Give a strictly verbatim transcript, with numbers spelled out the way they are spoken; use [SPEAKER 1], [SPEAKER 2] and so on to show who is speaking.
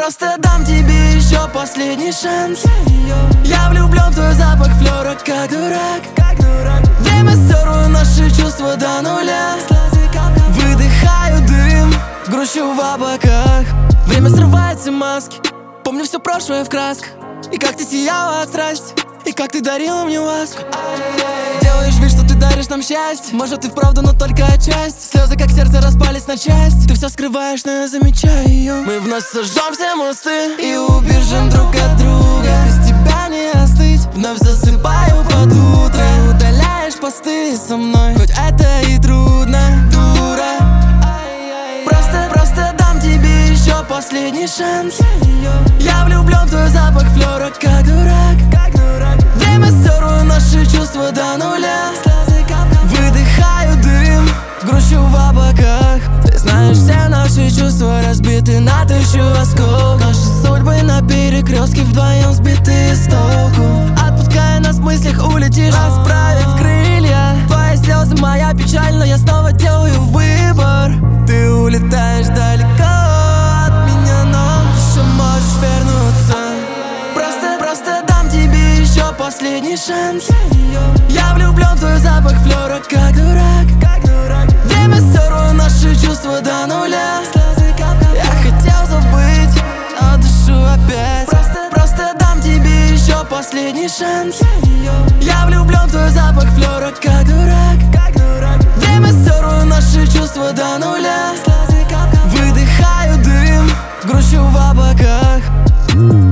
[SPEAKER 1] Просто дам тебе еще последний шанс. Я влюблен в твой запах флёра, как дурак. Время стерло наши чувства до нуля. Выдыхаю дым, грущу в облаках. Время срывает все маски. Помню все прошлое в красках. И как ты сияла от страсти, и как ты дарила мне ласку. Делаешь вид, что ты даришь нам счастье. Может и вправду, но только отчасти. Слезы как сердце распались на части. Ты все скрываешь, но я замечаю ее. Мы вновь сожжем все мосты и убежим друг от друга. Без тебя не остыть. Вновь засыпаю под утро. Ты удаляешь посты со мной, хоть это и трудно, дура. Просто, просто дам тебе еще последний шанс. Я влюблен в твой запах флёра, как дурак. Время стерло наши чувства до нуля. Выдыхаю дым, грущу в облаках. Ты знаешь, все наши чувства разбиты на тысячу осколков. Наши судьбы на перекрестке вдвоем сбиты с толку. Отпуская нас в мыслях, улетишь, расправив крылья. Твои слезы, моя печаль, но я снова делаю выбор. Ты улетаешь далеко от меня, но еще можешь вернуться. Просто, просто дам тебе еще последний шанс. Я влюблен в твой запах флёра, как дурак. Время стерло наши чувства до нуля. Я хотел забыть, но дышу опять. Просто, просто дам тебе еще последний шанс. Я влюблен в твой запах флёра, как дурак. Время стерло наши чувства до нуля. Выдыхаю дым, грущу в облаках.